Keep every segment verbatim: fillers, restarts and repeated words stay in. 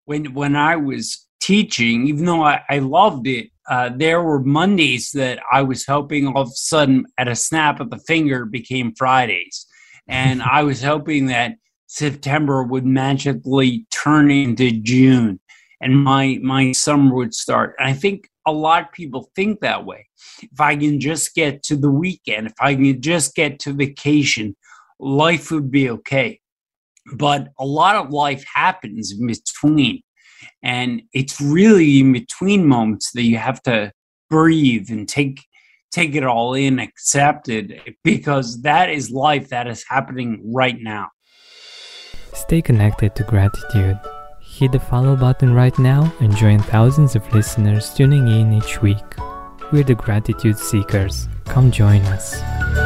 when when I was teaching, even though I, I loved it, uh, there were Mondays that I was hoping all of a sudden at a snap of the finger became Fridays. And I was hoping that September would magically turn into June and my my summer would start. And I think a lot of people think that way. If I can just get to the weekend, if I can just get to vacation, life would be okay. But a lot of life happens in between. And it's really in between moments that you have to breathe and take take it all in, accept it, because that is life that is happening right now. Stay connected to gratitude. Hit the follow button right now and join thousands of listeners tuning in each week. We're the Gratitude Seekers. Come join us.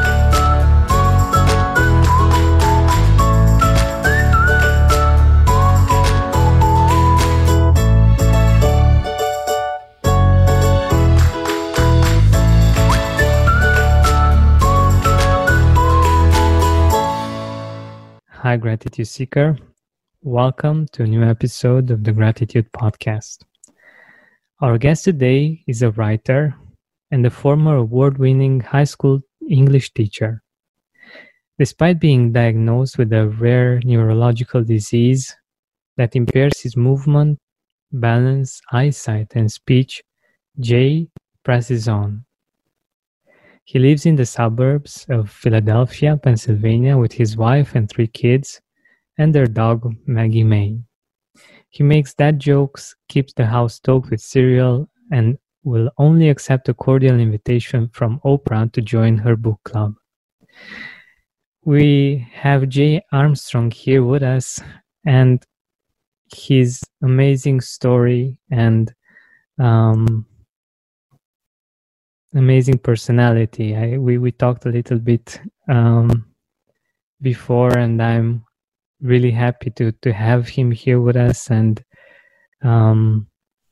Hi, Gratitude Seeker. Welcome to a new episode of the Gratitude Podcast. Our guest today is a writer and a former award-winning high school English teacher. Despite being diagnosed with a rare neurological disease that impairs his movement, balance, eyesight, and speech, Jay presses on. He lives in the suburbs of Philadelphia, Pennsylvania, with his wife and three kids and their dog, Maggie May. He makes dad jokes, keeps the house stoked with cereal, and will only accept a cordial invitation from Oprah to join her book club. We have Jay Armstrong here with us, and his amazing story and um, amazing personality. I, we, we talked a little bit um, before, and I'm really happy to, to have him here with us and um,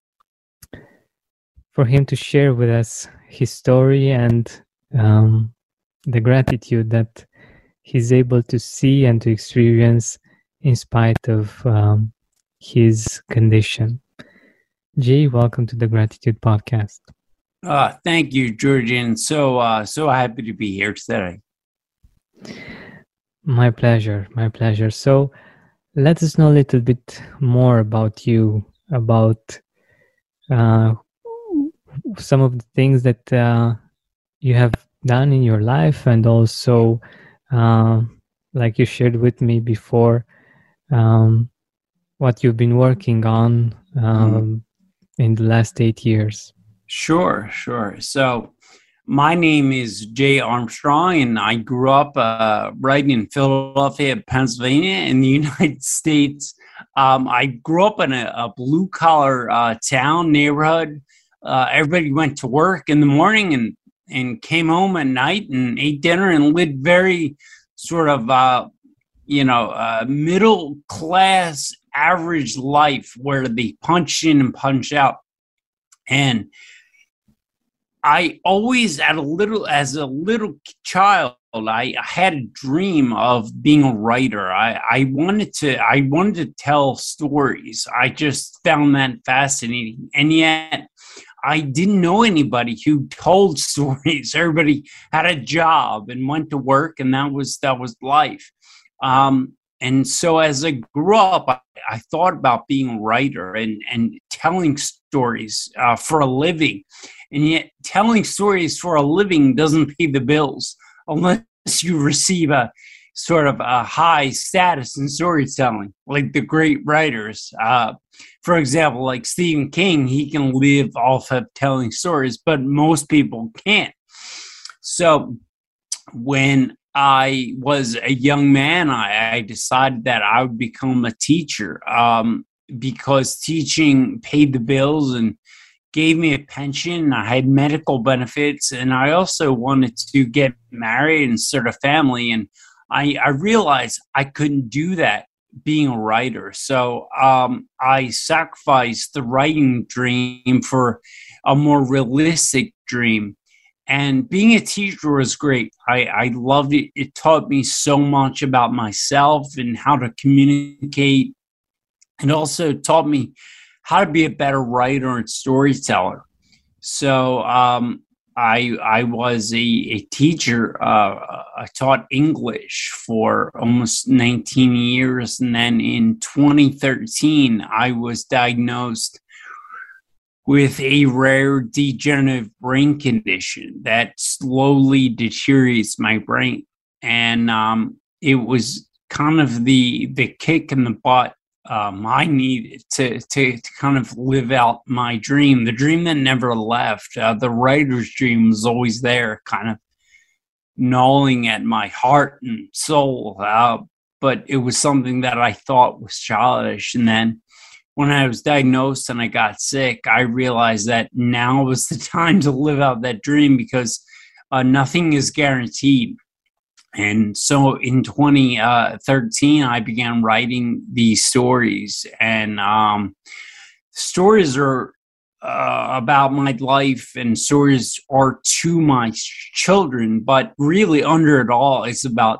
for him to share with us his story and um, the gratitude that he's able to see and to experience in spite of um, his condition. Jay, welcome to the Gratitude Podcast. Uh, thank you, Georgian. So, uh, so happy to be here today. My pleasure, my pleasure. So, let us know a little bit more about you, about uh, some of the things that uh, you have done in your life, and also, uh, like you shared with me before, um, what you've been working on um, mm. in the last eight years. Sure, sure. So my name is Jay Armstrong, and I grew up uh, right in Philadelphia, Pennsylvania, in the United States. Um, I grew up in a, a blue-collar uh, town, neighborhood. Uh, everybody went to work in the morning and, and came home at night and ate dinner and lived very sort of, uh, you know, uh, middle-class, average life where they punch in and punch out. And I always, at a little, as a little child, I had a dream of being a writer. I, I wanted to, I wanted to tell stories. I just found that fascinating, and yet I didn't know anybody who told stories. Everybody had a job and went to work, and that was that was life. Um, and so, as I grew up, I, I thought about being a writer and and telling stories uh, for a living. And yet telling stories for a living doesn't pay the bills unless you receive a sort of a high status in storytelling, like the great writers. Uh, for example, like Stephen King, he can live off of telling stories, but most people can't. So when I was a young man, I, I decided that I would become a teacher um, because teaching paid the bills and gave me a pension. I had medical benefits, and I also wanted to get married and start a family. And I, I realized I couldn't do that being a writer. So um, I sacrificed the writing dream for a more realistic dream. And being a teacher was great. I, I loved it. It taught me so much about myself and how to communicate It also taught me how to be a better writer and storyteller. So um, I I was a, a teacher. Uh, I taught English for almost nineteen years, and then in twenty thirteen, I was diagnosed with a rare degenerative brain condition that slowly deteriorates my brain, and um, it was kind of the the kick in the butt um, I needed to, to to kind of live out my dream, the dream that never left. Uh, the writer's dream was always there, kind of gnawing at my heart and soul. Uh, but it was something that I thought was childish. And then when I was diagnosed and I got sick, I realized that now was the time to live out that dream, because uh, nothing is guaranteed. And so in twenty thirteen, I began writing these stories, and um, stories are uh, about my life, and stories are to my children, but really under it all, it's about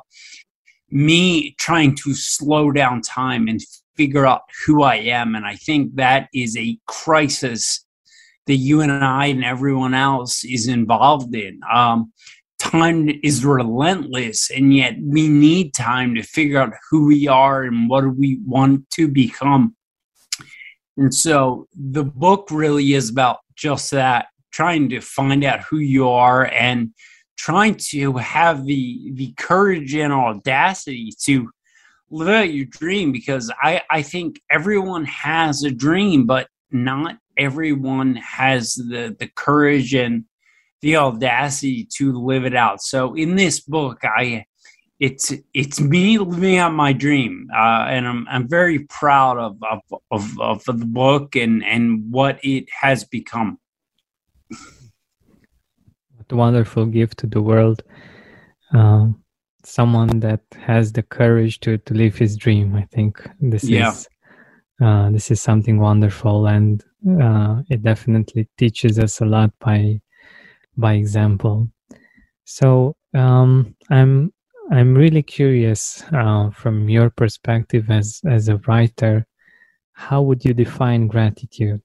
me trying to slow down time and figure out who I am. And I think that is a crisis that you and I and everyone else is involved in. Um, time is relentless, and yet we need time to figure out who we are and what do we want to become. And so the book really is about just that, trying to find out who you are and trying to have the the courage and audacity to live out your dream, because I, I think everyone has a dream, but not everyone has the, the courage and the audacity to live it out. So in this book, I it's it's me living out my dream, uh, and I'm I'm very proud of of, of of the book and and what it has become. What a wonderful gift to the world! Uh, someone that has the courage to to live his dream. I think this yeah. is uh, this is something wonderful, and uh, it definitely teaches us a lot by. by example. So um, I'm I'm really curious uh, from your perspective as as a writer, how would you define gratitude?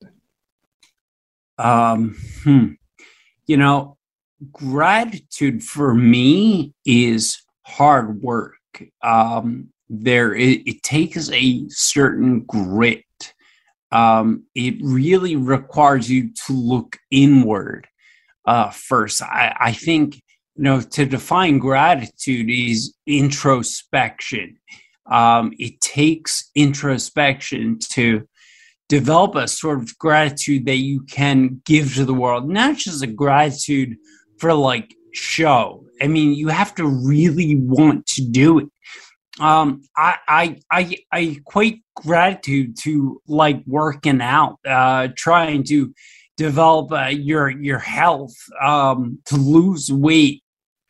Um, hmm. You know, gratitude for me is hard work. Um, there, it, it takes a certain grit. Um, it really requires you to look inward. Uh, first, I, I think, you know, to define gratitude is introspection. Um, it takes introspection to develop a sort of gratitude that you can give to the world, not just a gratitude for like show. I mean, you have to really want to do it. Um, I, I, I, I equate gratitude to like working out, uh, trying to develop uh, your your health, um, to lose weight.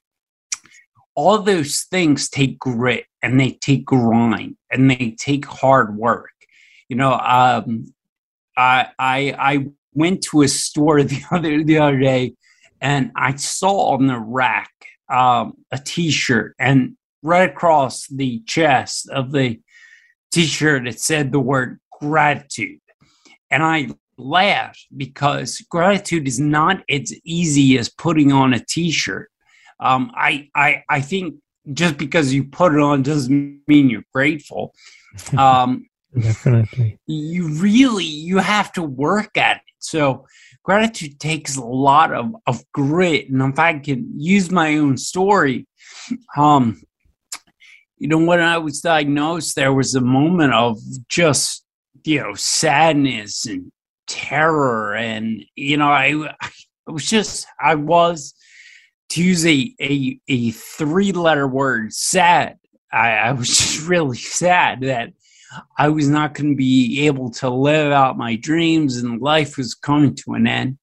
All those things take grit, and they take grind, and they take hard work. You know, um, I I I went to a store the other the other day, and I saw on the rack um, a T-shirt, and right across the chest of the T-shirt it said the word gratitude, and I laughed because gratitude is not as easy as putting on a T-shirt. Um, I, I, I think just because you put it on doesn't mean you're grateful. Um, Definitely. You really, you have to work at it. So gratitude takes a lot of, of grit. And if I can use my own story, um, you know, when I was diagnosed, there was a moment of just, you know, sadness and terror, and you know, I, I was just, I was, to use a a, a three letter word, sad. I, I was just really sad that I was not going to be able to live out my dreams, and life was coming to an end.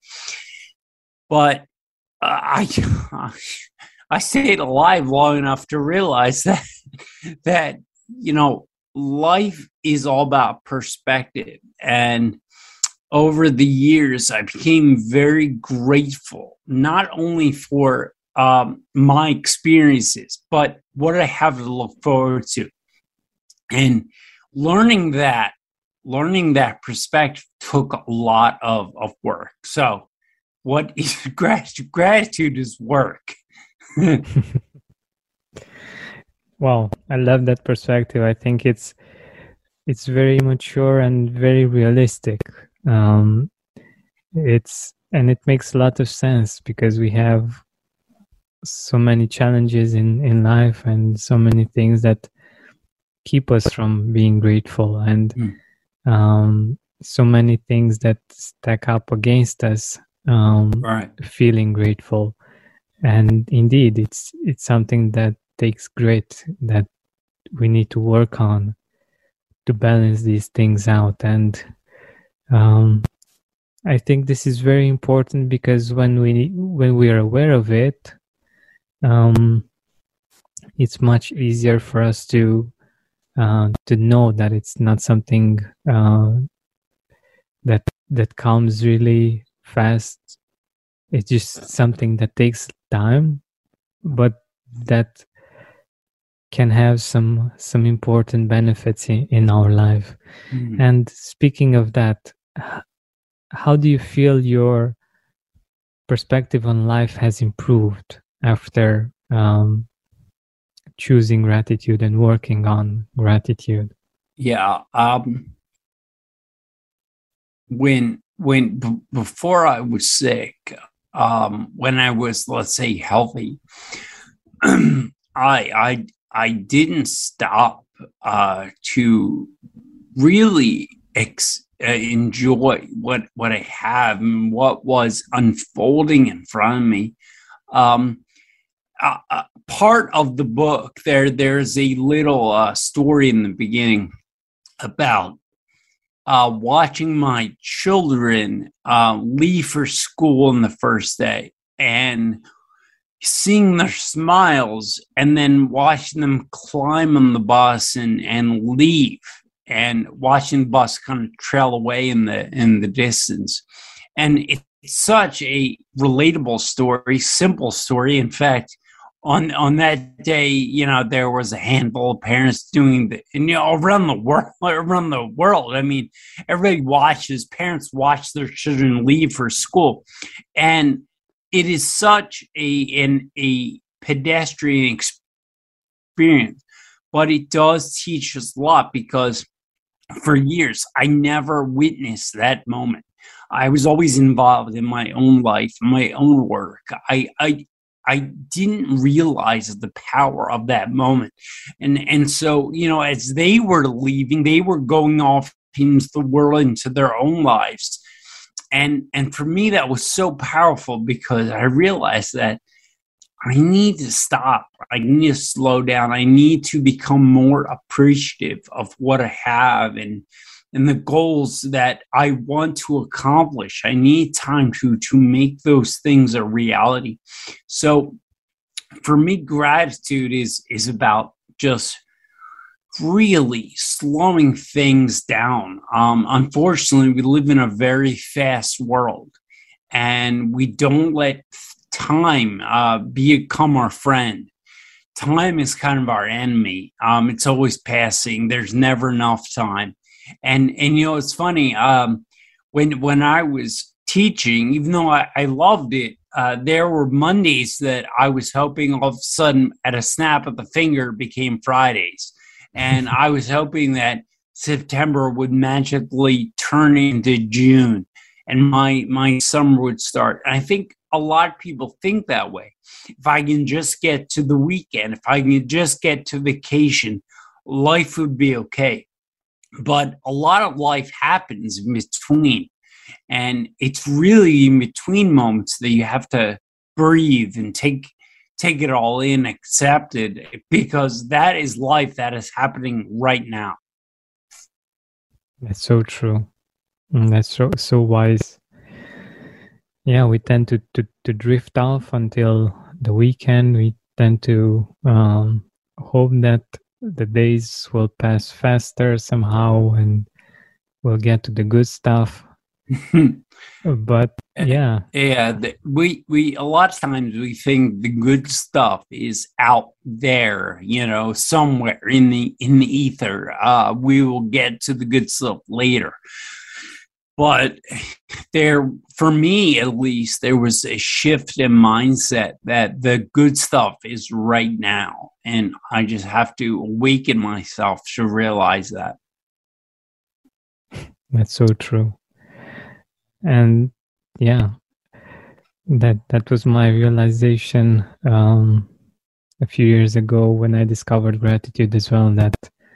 But uh, I I stayed alive long enough to realize that that you know, life is all about perspective. And over the years, I became very grateful, not only for um, my experiences, but what I have to look forward to. And learning that learning that perspective took a lot of, of work. So what is gratitude? Gratitude is work. Wow, I love that perspective. I think it's it's very mature and very realistic. Um, it's and it makes a lot of sense because we have so many challenges in, in life and so many things that keep us from being grateful, and mm. um, so many things that stack up against us um, right. feeling grateful. And indeed, it's it's something that takes grit that we need to work on to balance these things out. And um, I think this is very important because when we when we are aware of it, um, it's much easier for us to uh, to know that it's not something uh, that that comes really fast. It's just something that takes time, but that can have some some important benefits in, in our life. Mm-hmm. And speaking of that, how do you feel your perspective on life has improved after um, choosing gratitude and working on gratitude? Yeah. Um, when when b- before I was sick, um, when I was, let's say, healthy, I I I didn't stop uh, to really ex- uh, enjoy what what I have and what was unfolding in front of me. Um, uh, uh, part of the book, there there's a little uh, story in the beginning about uh, watching my children uh, leave for school on the first day and seeing their smiles, and then watching them climb on the bus and, and leave, and watching the bus kind of trail away in the in the distance. And it's such a relatable story, simple story. In fact, on on that day, you know, there was a handful of parents doing the, and you know, around the world, around the world. I mean, everybody watches, parents watch their children leave for school, and it is such a an a pedestrian experience, but it does teach us a lot, because for years I never witnessed that moment. I was always involved in my own life, my own work. I I I didn't realize the power of that moment. And and so, you know, as they were leaving, they were going off into the world, into their own lives. And and for me, that was so powerful, because I realized that I need to stop. I need to slow down. I need to become more appreciative of what I have and and the goals that I want to accomplish. I need time to to make those things a reality. So for me, gratitude is is about just really slowing things down. Um, unfortunately, we live in a very fast world, and we don't let time uh, become our friend. Time is kind of our enemy. Um, it's always passing. There's never enough time. And and you know, it's funny. Um, when when I was teaching, even though I, I loved it, uh, there were Mondays that I was hoping all of a sudden, at a snap of the finger, became Fridays. And I was hoping that September would magically turn into June and my my summer would start. And I think a lot of people think that way. If I can just get to the weekend, if I can just get to vacation, life would be okay. But a lot of life happens in between. And it's really in between moments that you have to breathe and take take it all in, accept it, because that is life that is happening right now. That's so true. That's so so wise. Yeah, we tend to, to, to drift off until the weekend. We tend to um, hope that the days will pass faster somehow and we'll get to the good stuff. But yeah. Yeah, the, we we a lot of times we think the good stuff is out there, you know, somewhere in the in the ether. Uh, we will get to the good stuff later. But there, for me at least, there was a shift in mindset that the good stuff is right now, and I just have to awaken myself to realize that. That's so true. And yeah, that that was my realization um, a few years ago when I discovered gratitude as well, that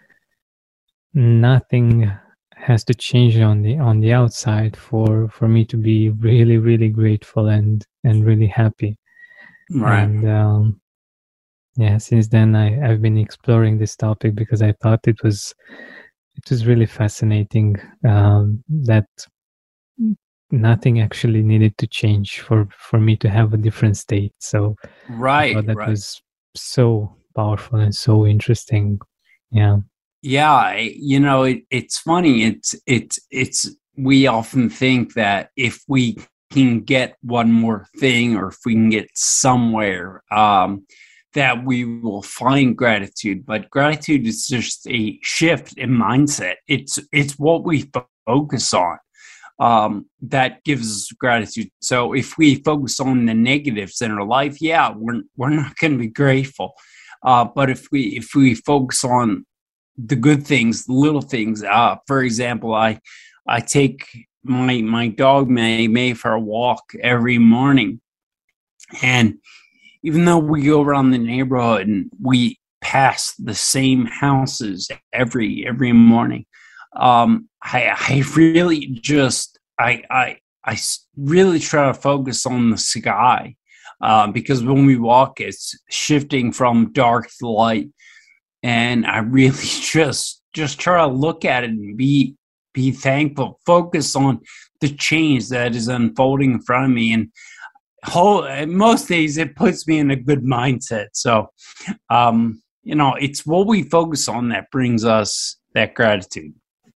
nothing has to change on the on the outside for for me to be really really grateful and and really happy. Right. And um, yeah, since then I I've been exploring this topic because I thought it was it was really fascinating, um, that nothing actually needed to change for for me to have a different state. So right, I thought that right. was so powerful and so interesting. Yeah. Yeah, I, you know, it, it's funny. It's it's it's. We often think that if we can get one more thing, or if we can get somewhere, um, that we will find gratitude. But gratitude is just a shift in mindset. It's it's what we focus on um, that gives us gratitude. So if we focus on the negatives in our life, yeah, we're we're not going to be grateful. Uh, but if we if we focus on the good things, the little things. Uh, for example, I I take my my dog May May for a walk every morning, and even though we go around the neighborhood and we pass the same houses every every morning, um, I I really just I I I really try to focus on the sky, uh, because when we walk, it's shifting from dark to light. And I really just just try to look at it and be be thankful, focus on the change that is unfolding in front of me. And whole most days it puts me in a good mindset. So um, you know, it's what we focus on that brings us that gratitude.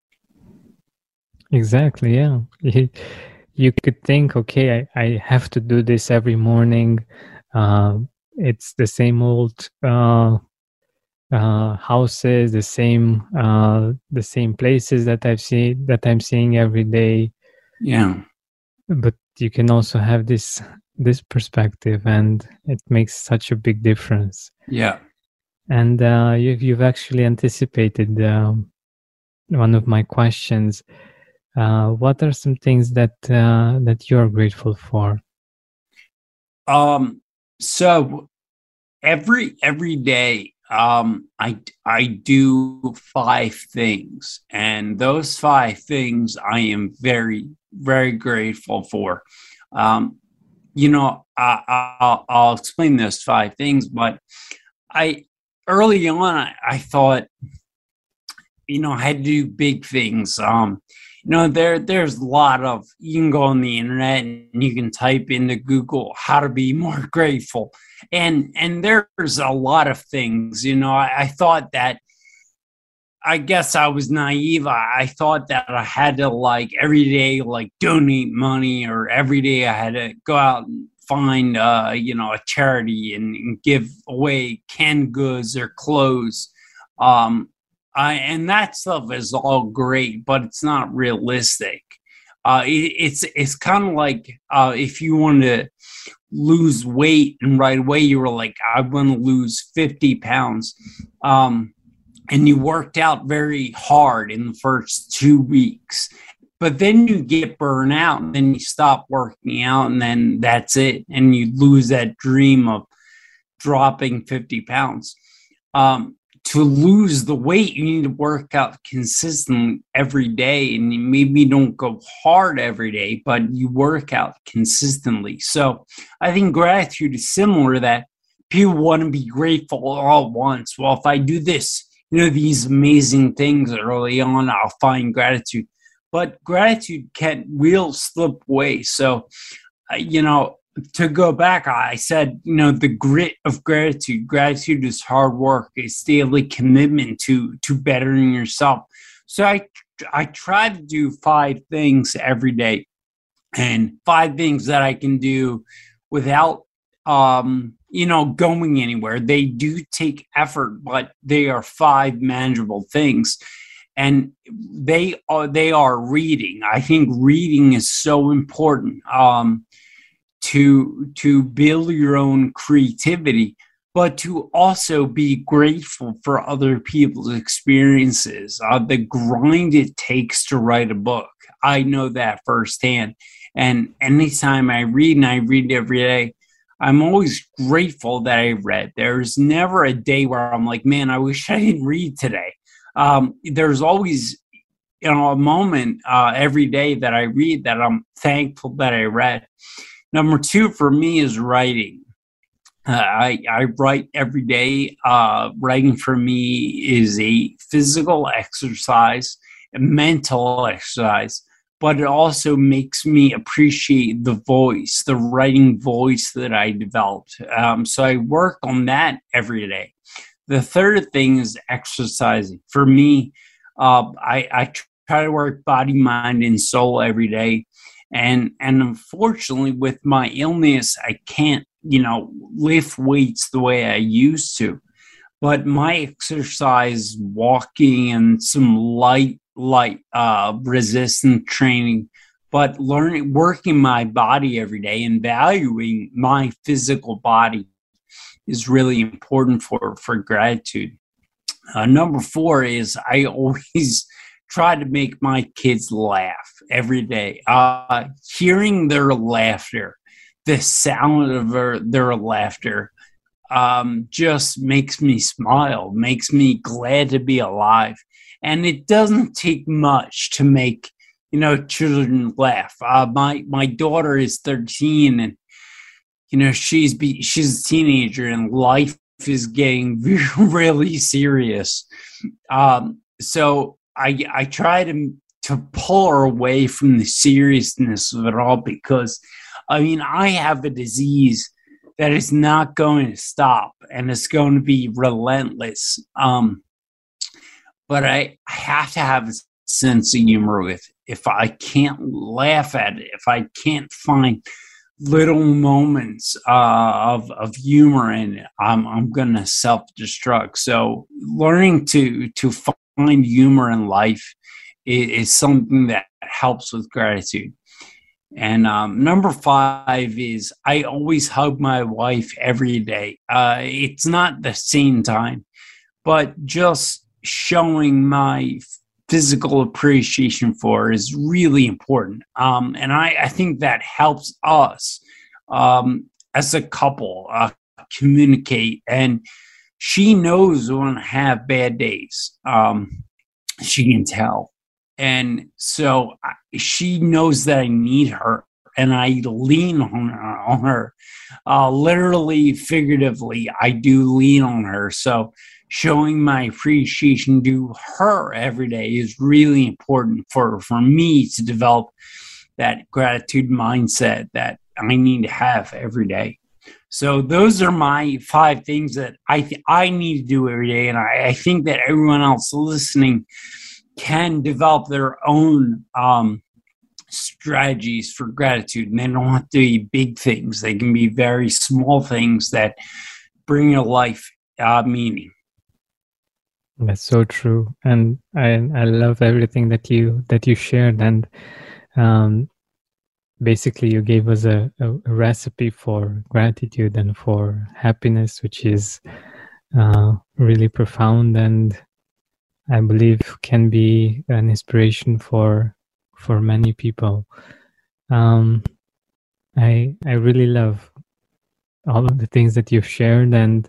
Exactly, yeah. You, you could think, okay, I, I have to do this every morning. Uh, it's the same old uh, uh, houses, the same uh, the same places that I've seen that I'm seeing every day. Yeah. But you can also have this this perspective, and it makes such a big difference. Yeah. And uh, you've you've actually anticipated um, one of my questions. Uh, what are some things that uh, that you're grateful for? Um. So every every day, um, I I do five things, and those five things I am very very grateful for. Um, you know, I, I'll, I'll explain those five things, but I early on I, I thought, you know, I had to do big things. Um, you know, there there's a lot of, you can go on the internet and you can type into Google how to be more grateful, and and there's a lot of things. You know, I, I thought that. I guess I was naive. I, I thought that I had to like every day like donate money, or every day I had to go out and find uh, you know, a charity and, and give away canned goods or clothes. Um, I, and that stuff is all great, but it's not realistic. Uh, it, it's it's kind of like uh, if you want to lose weight and right away you were like, I want to lose fifty pounds. Um, and you worked out very hard in the first two weeks, but then you get burned out and then you stop working out, and then that's it. And you lose that dream of dropping fifty pounds. Um, to lose the weight, you need to work out consistently every day, and you maybe don't go hard every day, but you work out consistently. So I think gratitude is similar, that people want to be grateful all at once. Well, if I do this, you know, these amazing things early on, I'll find gratitude. But gratitude can will slip away. So, uh, you know, to go back, I said, you know, the grit of gratitude. Gratitude is hard work. It's daily commitment to to bettering yourself. So I I try to do five things every day, and five things that I can do without um you know going anywhere. They do take effort, but they are five manageable things, and they are they are reading. I think reading is so important um to to build your own creativity, but to also be grateful for other people's experiences. Uh, the grind it takes to write a book, I know that firsthand. And anytime I read, and I read every day, I'm always grateful that I read. There's never a day where I'm like, man, I wish I didn't read today. Um, there's always, you know, a moment uh, every day that I read that I'm thankful that I read. Number two for me is writing. Uh, I, I write every day. Uh, writing for me is a physical exercise, a mental exercise, but it also makes me appreciate the voice, the writing voice that I developed. Um, so I work on that every day. The third thing is exercising. For me, uh, I, I try to work body, mind, and soul every day. And, and unfortunately, with my illness, I can't, you know, lift weights the way I used to. But my exercise, walking, and some light, light uh, resistance training, but learning, working my body every day and valuing my physical body is really important for, for gratitude. Uh, number four is I always try to make my kids laugh every day. Uh, hearing their laughter, the sound of their, their laughter um, just makes me smile, makes me glad to be alive. And it doesn't take much to make, you know, children laugh. Uh, my my daughter is thirteen, and you know she's be, she's a teenager, and life is getting really serious. Um, so I I try to to pull her away from the seriousness of it all, because I mean I have a disease that is not going to stop, and it's going to be relentless. Um, but I, I have to have a sense of humor with it. If I can't laugh at it, if I can't find little moments uh, of of humor in it, I'm I'm going to self-destruct. So learning to to find humor in life is, is something that helps with gratitude. And um, number five is I always hug my wife every day. Uh, it's not the same time, but just showing my physical appreciation for her is really important. Um, and I, I think that helps us um, as a couple uh, communicate. And she knows when I have bad days. Um, she can tell. And so I, she knows that I need her, and I lean on her. On her. Uh, literally, figuratively, I do lean on her. So showing my appreciation to her every day is really important for, for me to develop that gratitude mindset that I need to have every day. So those are my five things that I th- I need to do every day, and I, I think that everyone else listening can develop their own um, strategies for gratitude. And they don't have to be big things. They can be very small things that bring your life uh, meaning. That's so true. And I I love everything that you that you shared. And um, basically you gave us a, a, a recipe for gratitude and for happiness, which is uh, really profound, and I believe can be an inspiration for for many people. Um, I I really love all of the things that you've shared, and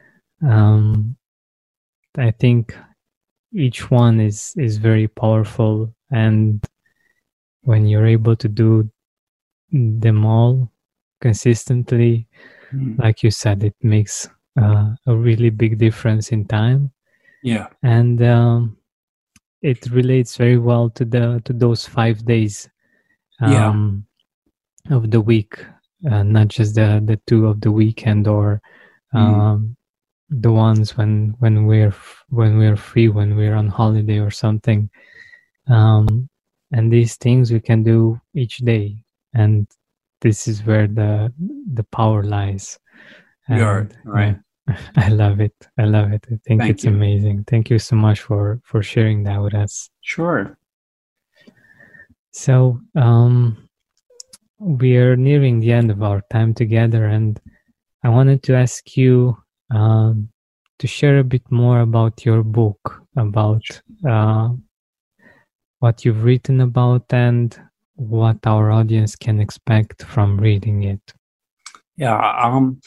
um, I think each one is is very powerful. And when you're able to do them all consistently, mm. like you said, it makes uh, a really big difference in time. Yeah, and um, it relates very well to the to those five days um, yeah. of the week, uh, not just the the two of the weekend or um, mm. the ones when when we're when we're free, when we're on holiday or something. Um, and these things we can do each day, and this is where the the power lies. And, You're right. Yeah, I love it. I love it. I think Thank it's you. amazing. Thank you so much for for sharing that with us. Sure. So um, we are nearing the end of our time together, and I wanted to ask you um, to share a bit more about your book, about uh, what you've written about, and what our audience can expect from reading it. Yeah. Um,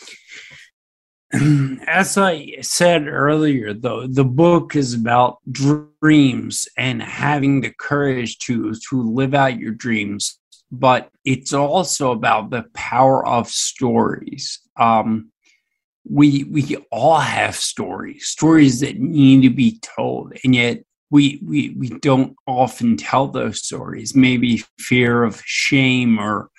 as I said earlier, though, the book is about dreams and having the courage to to live out your dreams. But it's also about the power of stories. Um, we we all have stories, stories that need to be told, and yet we we we don't often tell those stories. Maybe fear of shame or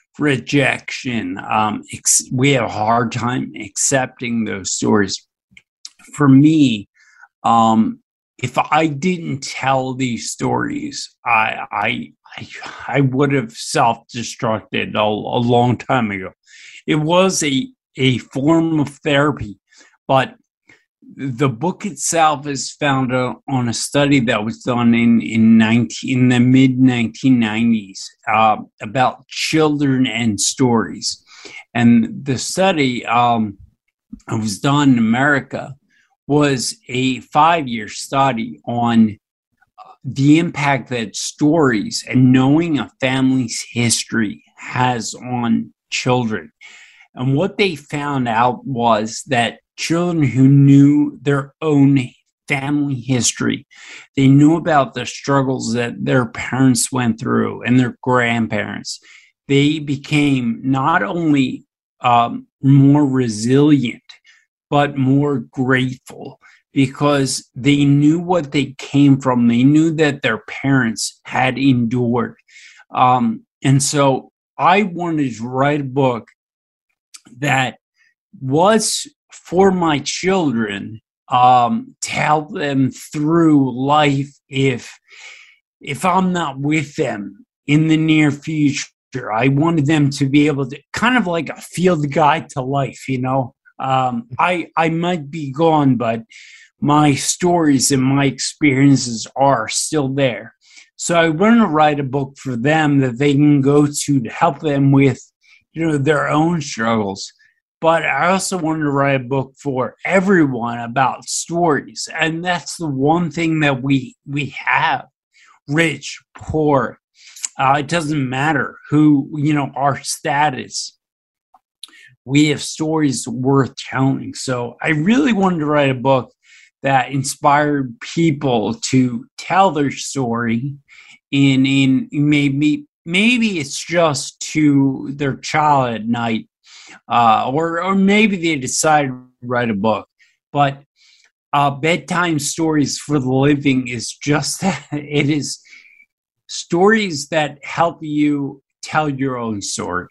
rejection. Um, ex- we have a hard time accepting those stories. For me, um, if I didn't tell these stories, I I I, I would have self-destructed a, a long time ago. It was a a form of therapy, but the book itself is founded on a study that was done in in, nineteen, in the mid nineteen nineties uh, about children and stories. And the study um, was done in America was a five-year study on the impact that stories and knowing a family's history has on children. And what they found out was that children who knew their own family history, they knew about the struggles that their parents went through and their grandparents, they became not only um, more resilient, but more grateful because they knew what they came from. They knew that their parents had endured. Um, and so I wanted to write a book that was for my children, um, to help them through life if if I'm not with them in the near future. I wanted them to be able to kind of like a field guide to life, you know. Um, I I might be gone, but my stories and my experiences are still there. So I want to write a book for them that they can go to to help them with, you know, their own struggles. But I also wanted to write a book for everyone about stories. And that's the one thing that we we have, rich, poor. Uh, it doesn't matter who, you know, our status. We have stories worth telling. So I really wanted to write a book that inspired people to tell their story in, in maybe, maybe it's just to their child at night. Uh, or or maybe they decide to write a book. But uh, bedtime stories for the living is just that. It is stories that help you tell your own story.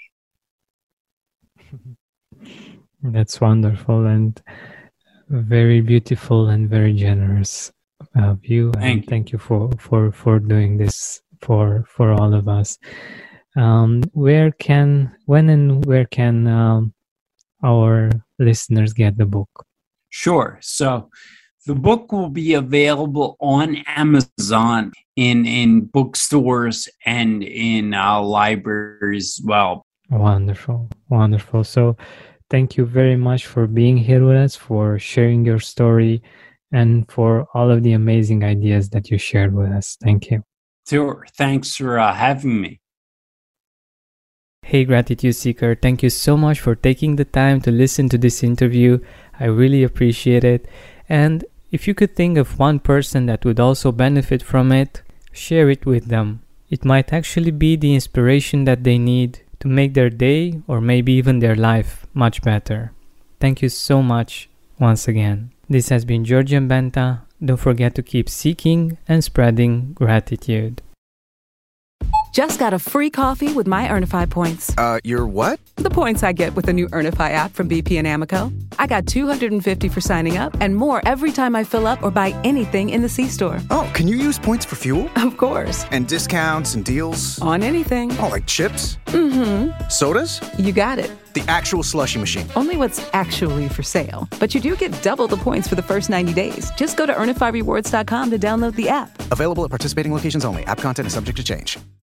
That's wonderful and very beautiful and very generous of you. Thank and you. Thank you for, for, for doing this for for all of us. Um, where can, when and where can um, our listeners get the book? Sure. So the book will be available on Amazon, in, in bookstores, and in uh, libraries as well. Wonderful. Wonderful. So thank you very much for being here with us, for sharing your story, and for all of the amazing ideas that you shared with us. Thank you. Sure. Thanks for uh, having me. Hey Gratitude Seeker, thank you so much for taking the time to listen to this interview. I really appreciate it. And if you could think of one person that would also benefit from it, share it with them. It might actually be the inspiration that they need to make their day or maybe even their life much better. Thank you so much once again. This has been Georgian Benta. Don't forget to keep seeking and spreading gratitude. Just got a free coffee with my Earnify points. Uh, your what? The points I get with the new Earnify app from B P and Amoco. I got two hundred fifty for signing up and more every time I fill up or buy anything in the C-store. Oh, can you use points for fuel? Of course. And discounts and deals? On anything. Oh, like chips? Mm-hmm. Sodas? You got it. The actual slushie machine. Only what's actually for sale. But you do get double the points for the first ninety days. Just go to earnify rewards dot com to download the app. Available at participating locations only. App content is subject to change.